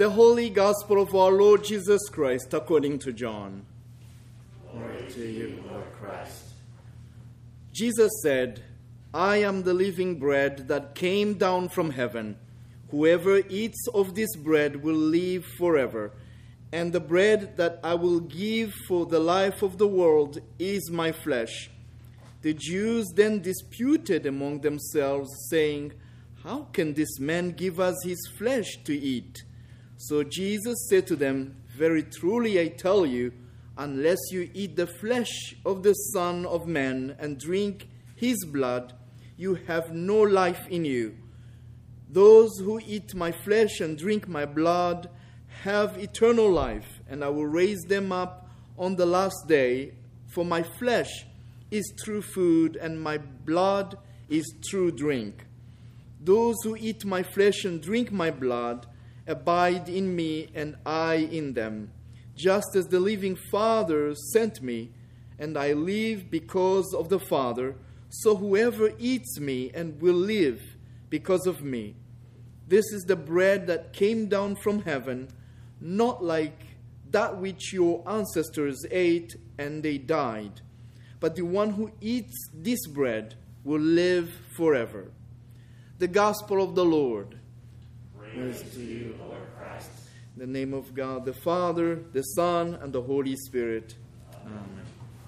The Holy Gospel of our Lord Jesus Christ according to John. Glory to you, Lord Christ. Jesus said, I am the living bread that came down from heaven. Whoever eats of this bread will live forever. And the bread that I will give for the life of the world is my flesh. The Jews then disputed among themselves, saying, How can this man give us his flesh to eat? So Jesus said to them, Very truly I tell you, unless you eat the flesh of the Son of Man and drink his blood, you have no life in you. Those who eat my flesh and drink my blood have eternal life, and I will raise them up on the last day. For my flesh is true food, and my blood is true drink. Those who eat my flesh and drink my blood abide in me, and I in them. Just as the living Father sent me, and I live because of the Father, so whoever eats me and will live because of me. This is the bread that came down from heaven, not like that which your ancestors ate and they died. But the one who eats this bread will live forever. The Gospel of the Lord. Praise to you, Lord Christ. In the name of God, the Father, the Son, and the Holy Spirit. Amen.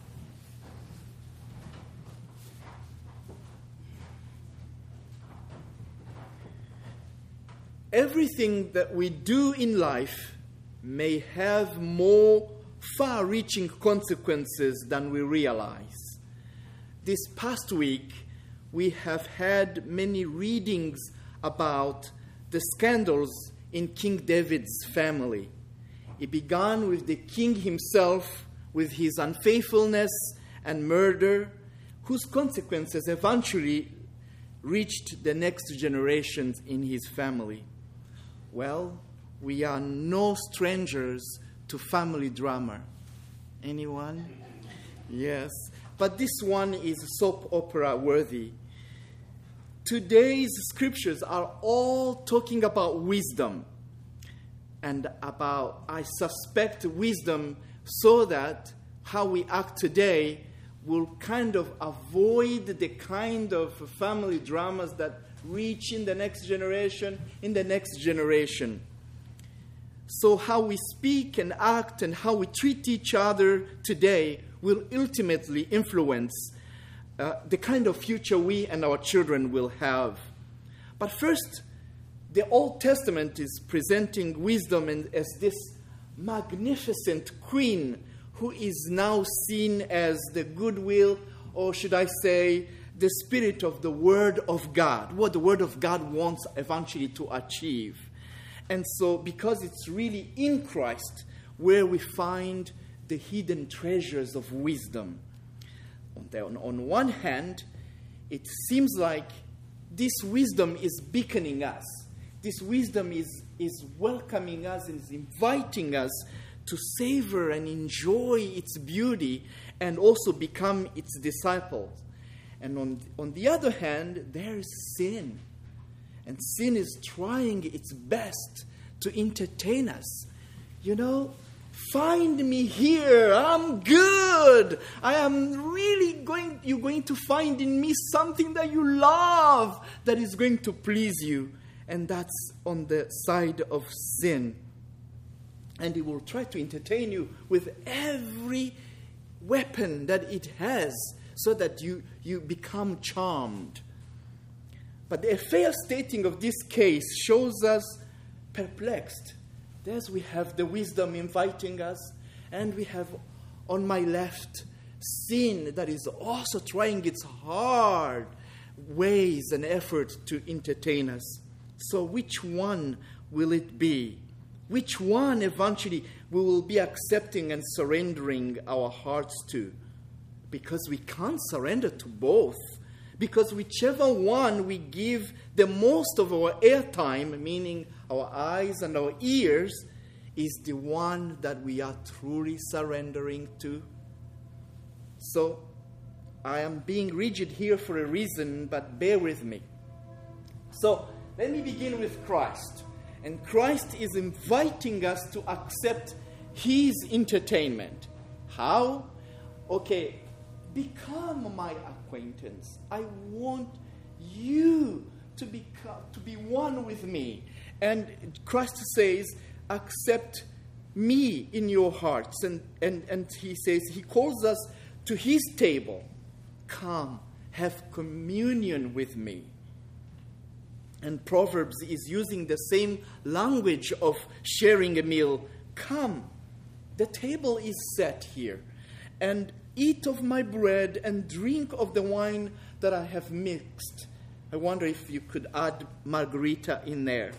Everything that we do in life may have more far-reaching consequences than we realize. This past week, we have had many readings about the scandals in King David's family. It began with the king himself, with his unfaithfulness and murder, whose consequences eventually reached the next generations in his family. Well, we are no strangers to family drama. Anyone? Yes. But this one is soap opera worthy. Today's scriptures are all talking about wisdom. And about, I suspect, wisdom so that how we act today will kind of avoid the kind of family dramas that reach in the next generation, So how we speak and act and how we treat each other today will ultimately influence the kind of future we and our children will have. But first, the Old Testament is presenting wisdom as this magnificent queen who is now seen as the goodwill, or should I say, the spirit of the Word of God, what the Word of God wants eventually to achieve. And so, because it's really in Christ where we find the hidden treasures of wisdom. On one hand, it seems like this wisdom is beckoning us. This wisdom is welcoming us and is inviting us to savor and enjoy its beauty and also become its disciples. And on the other hand, there is sin. And sin is trying its best to entertain us. You know, find me here. I'm good. I am really you're going to find in me something that you love that is going to please you. And that's on the side of sin. And it will try to entertain you with every weapon that it has so that you become charmed. But the fair stating of this case shows us perplexed. There's we have the wisdom inviting us, and we have on my left sin that is also trying its hard ways and effort to entertain us. So which one will it be? Which one eventually we will be accepting and surrendering our hearts to? Because we can't surrender to both. Because whichever one we give the most of our airtime, meaning our eyes and our ears, is the one that we are truly surrendering to. So, I am being rigid here for a reason, but bear with me. So, let me begin with Christ. And Christ is inviting us to accept his entertainment. How? Okay, become my acquaintance. I want you to be one with me. And Christ says, accept me in your hearts. And he says, he calls us to his table. Come, have communion with me. And Proverbs is using the same language of sharing a meal. Come, the table is set here. And eat of my bread and drink of the wine that I have mixed. I wonder if you could add margarita in there.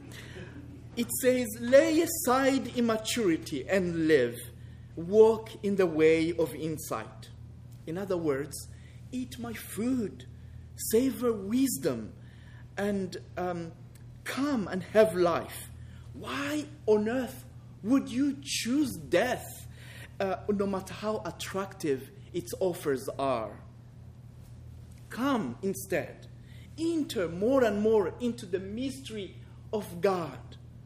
It says, lay aside immaturity and live. Walk in the way of insight. In other words, eat my food. Savor wisdom. And come and have life. Why on earth would you choose death, no matter how attractive its offers are? Come instead. Enter more and more into the mystery of God.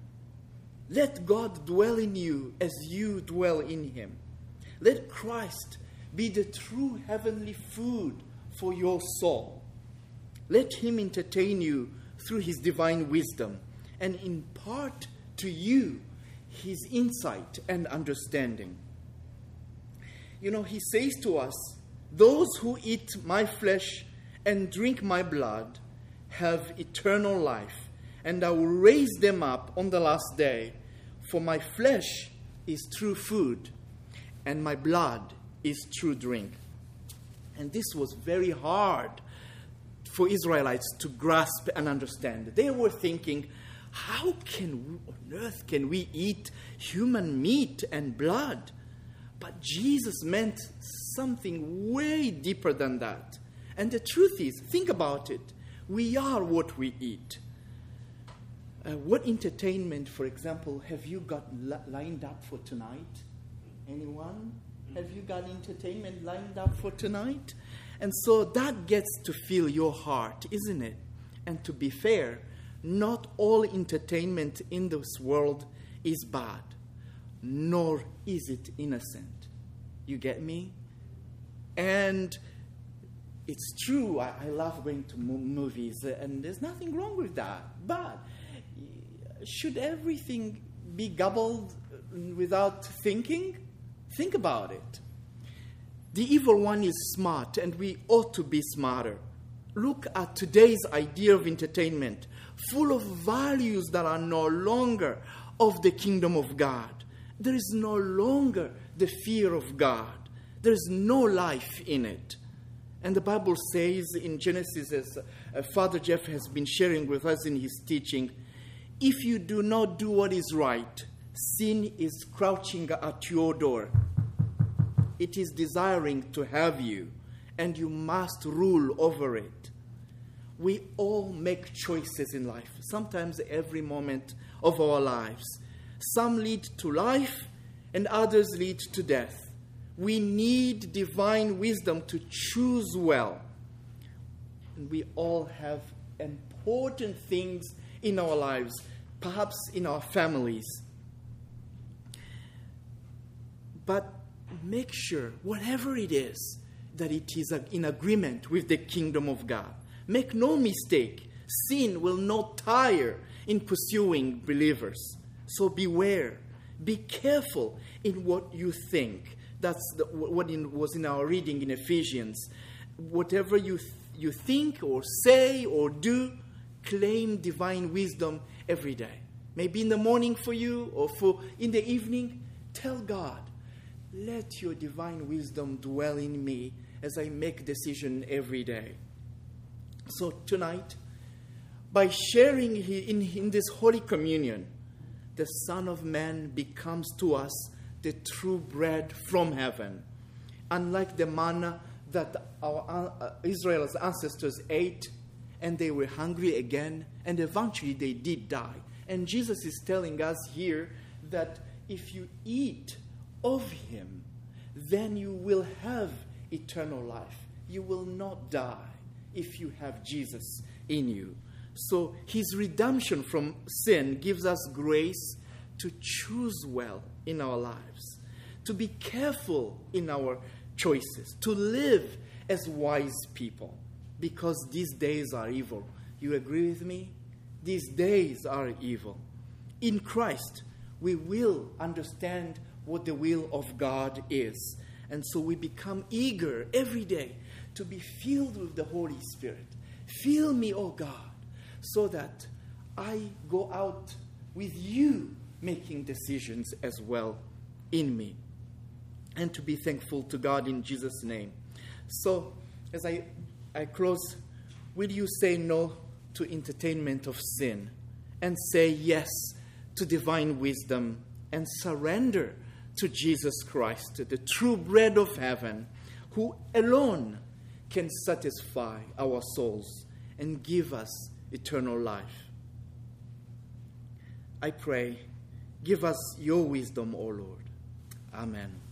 Let God dwell in you as you dwell in him. Let Christ be the true heavenly food for your soul. Let him entertain you through his divine wisdom and impart to you his insight and understanding. You know, he says to us, those who eat my flesh and drink my blood have eternal life, and I will raise them up on the last day. For my flesh is true food, and my blood is true drink. And this was very hard for Israelites to grasp and understand. They were thinking, how on earth can we eat human meat and blood? But Jesus meant something way deeper than that. And the truth is, think about it. We are what we eat. What entertainment, for example, have you got lined up for tonight? Anyone? Have you got entertainment lined up for tonight? And so that gets to fill your heart, isn't it? And to be fair, not all entertainment in this world is bad, nor is it innocent. You get me? And it's true, I love going to movies, and there's nothing wrong with that. But should everything be gobbled without thinking? Think about it. The evil one is smart, and we ought to be smarter. Look at today's idea of entertainment, full of values that are no longer of the kingdom of God. There is no longer the fear of God. There is no life in it. And the Bible says in Genesis, as Father Jeff has been sharing with us in his teaching, if you do not do what is right, sin is crouching at your door. It is desiring to have you, and you must rule over it. We all make choices in life, sometimes every moment of our lives. Some lead to life, and others lead to death. We need divine wisdom to choose well. And we all have important things in our lives, perhaps in our families. But make sure, whatever it is, that it is in agreement with the kingdom of God. Make no mistake, sin will not tire in pursuing believers. So beware, be careful in what you think. That's what was in our reading in Ephesians. Whatever you think or say or do, claim divine wisdom every day. Maybe in the morning for you or in the evening, tell God, let your divine wisdom dwell in me as I make decision every day. So tonight, by sharing in this Holy Communion, the Son of Man becomes to us the true bread from heaven. Unlike the manna that our Israel's ancestors ate, and they were hungry again, and eventually they did die. And Jesus is telling us here that if you eat of him, then you will have eternal life. You will not die if you have Jesus in you. So his redemption from sin gives us grace to choose well in our lives, to be careful in our choices, to live as wise people, because these days are evil. You agree with me? These days are evil. In Christ, we will understand what the will of God is. And so we become eager every day to be filled with the Holy Spirit. Fill me, O God, so that I go out with you making decisions as well in me. And to be thankful to God in Jesus' name. So, as I close, will you say no to entertainment of sin and say yes to divine wisdom and surrender to Jesus Christ, the true bread of heaven, who alone can satisfy our souls and give us eternal life? I pray, give us your wisdom, O Lord. Amen.